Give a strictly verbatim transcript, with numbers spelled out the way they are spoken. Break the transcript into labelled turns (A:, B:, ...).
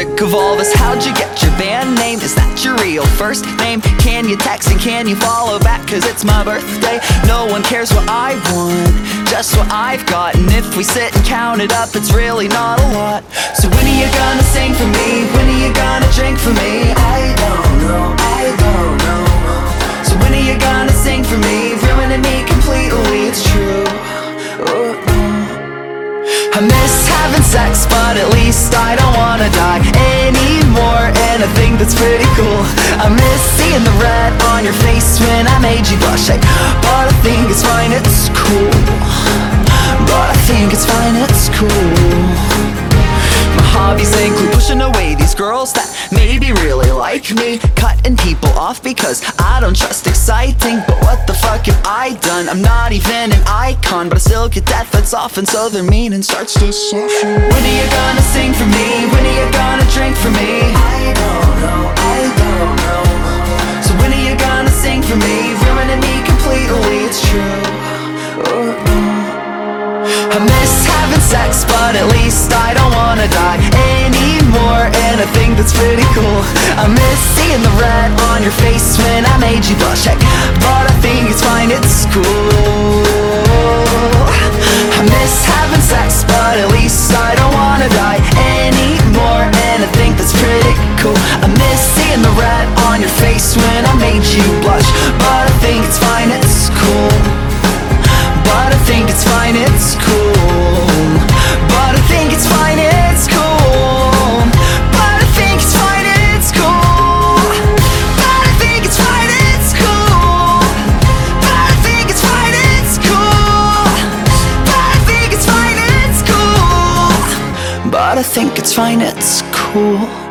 A: sick of all this. How'd you get your band name? Is that your real first name? Can you text and can you follow back? Cause it's my birthday. No one cares what I want, just what I've got. And if we sit and count it up, it's really not a lot. So when are you gonna sing for me? When are you gonna drink for me? I don't know, I don't know. So when are you gonna sing for me? Ruining me completely, it's true. Oh, oh. I miss having sex, but at least I don't wanna die anymore. And I think that's pretty cool. I miss seeing the red on your face when I made you blush. Hey, but I think it's fine, it's cool. But I think it's fine, it's cool. My hobbies include pushing away these girls that maybe really like me, cutting people off because I don't trust exciting. But what the fuck have I done? I'm not even an icon, but I still get death that's often, so their meaning starts to soften. When are you gonna sing for me? When are you gonna drink for me? I don't know, I don't know. So when are you gonna sing for me? Ruining me completely, it's true. Oh, oh. I miss having sex, but at least I don't wanna die anymore. And I think that's pretty cool. I miss seeing the red on your face when I made you blush. Hey, but I think it's fine, it's cool. I miss having sex, but at least I don't wanna die anymore. And I think that's pretty cool. I miss seeing the red on your face when I made you blush. But I think it's fine, it's cool. But I think it's fine, it's cool. But I think it's fine, it's cool. But I think it's fine, it's cool. But I think it's fine, it's cool. But I think it's fine, it's cool. But I think it's fine, it's cool. But I think it's fine, it's cool.